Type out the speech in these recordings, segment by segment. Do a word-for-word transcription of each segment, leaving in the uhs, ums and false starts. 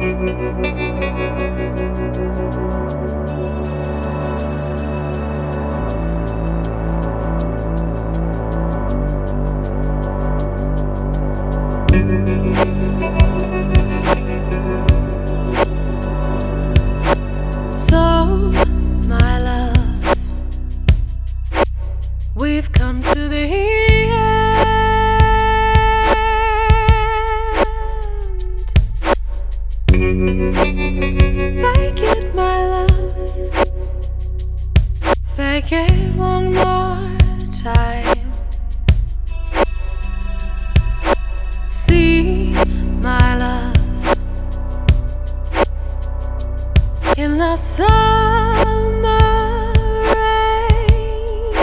So, my love, we've come to the end. Fake it, my love, fake it one more time. See, my love, in the summer rain,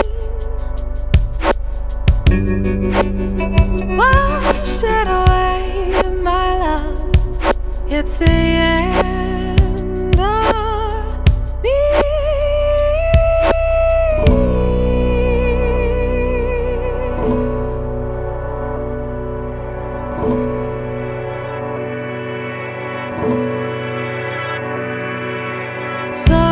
wash it away, my love. It's the end of me. So